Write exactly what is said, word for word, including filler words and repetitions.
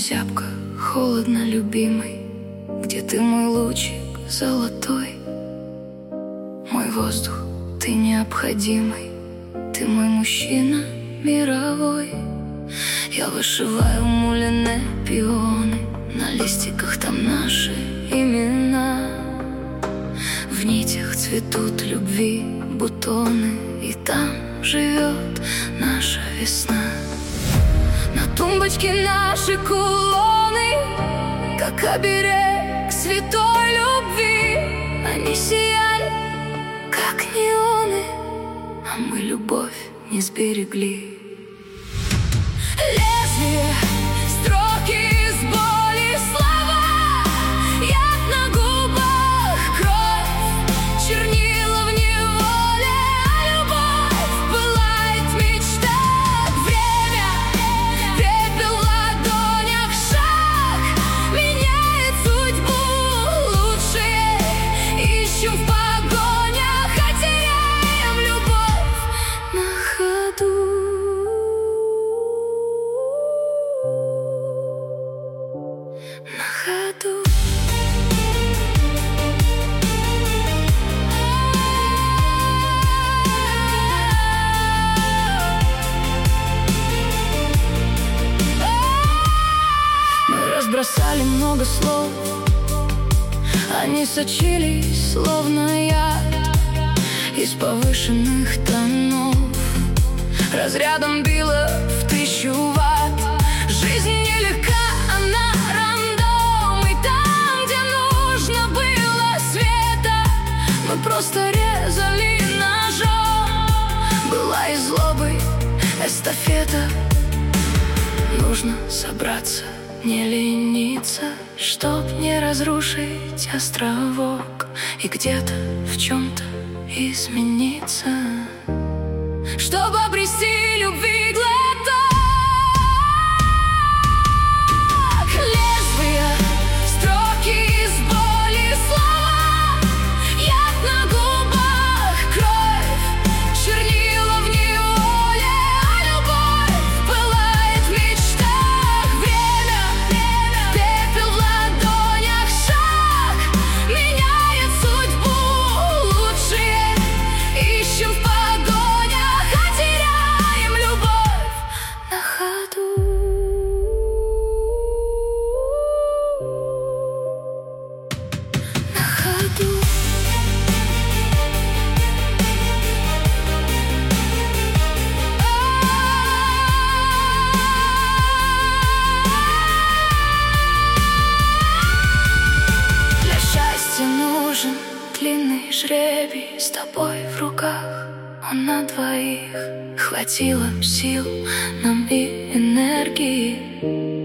зябко, холодно, любимый, где ты, мой лучик золотой? Мой воздух, ты необходимый, ты мой мужчина мировой. Я вышиваю муляне пионы, на листиках там наши имена. В нитях цветут любви бутоны, и там живет наша весна. На тумбочке наши кулоны, как оберег святой любви. Они сияли, как неоны, а мы любовь не сберегли. Лезвие, строки из боли, слова, яд на губах, кровь, чернила в неволе, а любовь пылает в мечтах. Время, пепел в ладонях, шаг меняет судьбу. Лучшее ищем в погонях, а теряем любовь на ходу. На ходу. Мы разбросали много слов, они сочились, словно яд, из повышенных тонов. Разрядом било в тысячу ватт. Жизнь нелегка, она рандом, и там, где нужно было света, мы просто резали ножом. Была и злобой эстафета. Нужно собраться, не лениться, чтоб не разрушить островок и где-то в чем-то измениться, чтобы обрести любви глоток. Лезвия, строки из боли, слова, яд на губах, кровь, чернила в неволе, а любовь пылает в мечтах. Время, пепел в ладонях, шаг меняет судьбу. Лучшее ищем в погонях, а теряем любовь на ходу. На ходу. Для счастья нужен длинный жребий, с тобой в руках он на двоих. Хватило сил нам и энергии